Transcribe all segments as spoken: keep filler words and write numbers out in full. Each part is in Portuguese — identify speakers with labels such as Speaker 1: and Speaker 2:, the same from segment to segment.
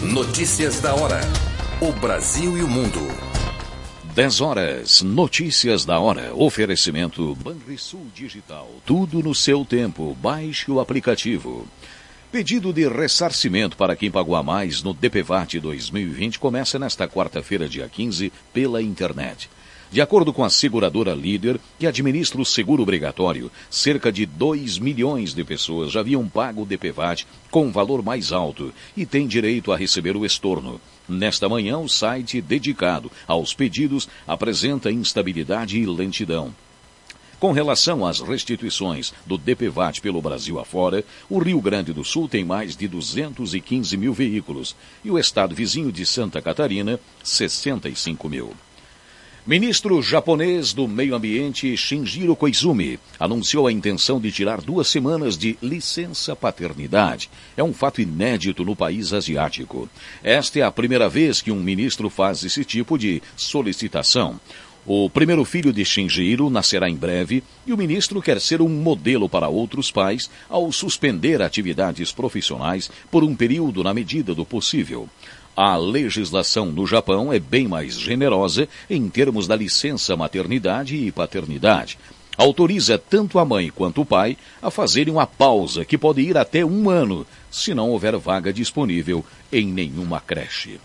Speaker 1: Notícias da hora. O Brasil e o mundo.
Speaker 2: dez horas, notícias da hora. Oferecimento Banrisul Digital. Tudo no seu tempo. Baixe o aplicativo. Pedido de ressarcimento para quem pagou a mais no D P V A T dois mil e vinte começa nesta quarta-feira, dia quinze, pela internet. De acordo com a seguradora Líder, que administra o seguro obrigatório, cerca de dois milhões de pessoas já haviam pago o D P V A T com um valor mais alto e têm direito a receber o estorno. Nesta manhã, o site dedicado aos pedidos apresenta instabilidade e lentidão. Com relação às restituições do D P V A T pelo Brasil afora, o Rio Grande do Sul tem mais de duzentos e quinze mil veículos e o estado vizinho de Santa Catarina, sessenta e cinco mil. Ministro japonês do Meio Ambiente Shinjiro Koizumi anunciou a intenção de tirar duas semanas de licença paternidade. É um fato inédito no país asiático. Esta é a primeira vez que um ministro faz esse tipo de solicitação. O primeiro filho de Shinjiro nascerá em breve e o ministro quer ser um modelo para outros pais ao suspender atividades profissionais por um período na medida do possível. A legislação no Japão é bem mais generosa em termos da licença maternidade e paternidade. Autoriza tanto a mãe quanto o pai a fazerem uma pausa que pode ir até um ano, se não houver vaga disponível em nenhuma creche.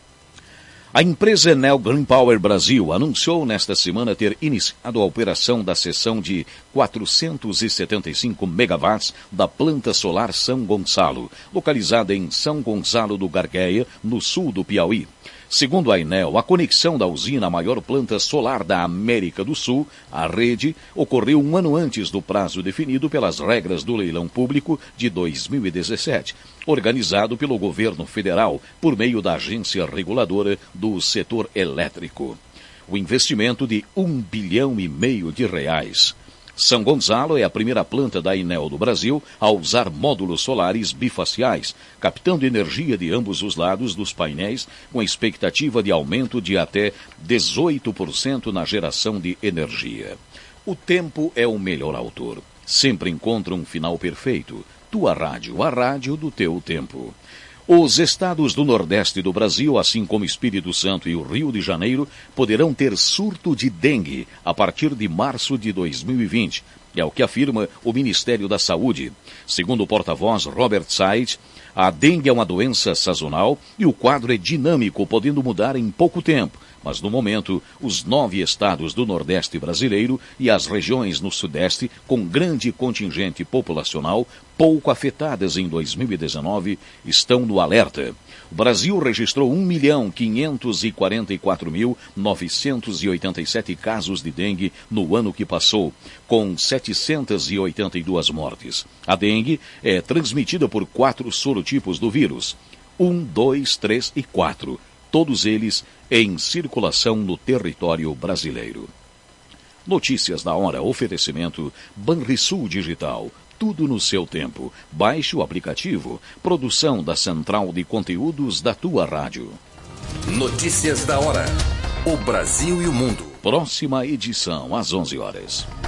Speaker 2: A empresa Enel Green Power Brasil anunciou nesta semana ter iniciado a operação da seção de quatrocentos e setenta e cinco megawatts da planta solar São Gonçalo, localizada em São Gonçalo do Gargueia, no sul do Piauí. Segundo a Enel, a conexão da usina à maior planta solar da América do Sul, à rede, ocorreu um ano antes do prazo definido pelas regras do leilão público de dois mil e dezessete, organizado pelo governo federal por meio da agência reguladora do setor elétrico. O investimento de um bilhão e meio de reais. São Gonçalo é a primeira planta da Enel do Brasil a usar módulos solares bifaciais, captando energia de ambos os lados dos painéis, com expectativa de aumento de até dezoito por cento na geração de energia. O tempo é o melhor autor. Sempre encontra um final perfeito. Tua rádio, a rádio do teu tempo. Os estados do Nordeste do Brasil, assim como Espírito Santo e o Rio de Janeiro, poderão ter surto de dengue a partir de março de dois mil e vinte. É o que afirma o Ministério da Saúde. Segundo o porta-voz Robert Said, a dengue é uma doença sazonal e o quadro é dinâmico, podendo mudar em pouco tempo. Mas, no momento, os nove estados do Nordeste brasileiro e as regiões no Sudeste, com grande contingente populacional, pouco afetadas em dois mil e dezenove, estão no alerta. O Brasil registrou um milhão quinhentos e quarenta e quatro mil novecentos e oitenta e sete casos de dengue no ano que passou, com setecentas e oitenta e duas mortes. A dengue é transmitida por quatro sorotipos do vírus, um, dois, três e quatro. Todos eles em circulação no território brasileiro. Notícias da hora, oferecimento Banrisul Digital. Tudo no seu tempo. Baixe o aplicativo. Produção da Central de Conteúdos da tua rádio.
Speaker 1: Notícias da hora. O Brasil e o mundo.
Speaker 2: Próxima edição às onze horas.